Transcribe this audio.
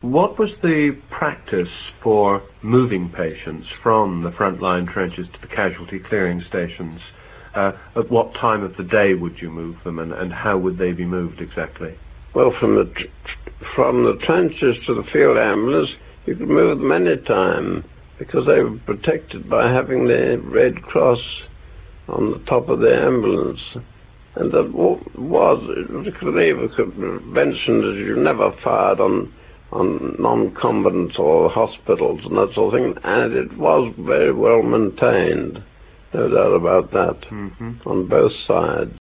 What was the practice for moving patients from the frontline trenches to the casualty clearing stations? At what time of the day would you move them, and how would they be moved exactly? Well, from the trenches to the field ambulance, you could move them any time because they were protected by having the Red Cross on the top of the ambulance. And that was mentioned that you never fired on non-combatants or hospitals and that sort of thing, and it was very well maintained, no doubt about that, on both sides.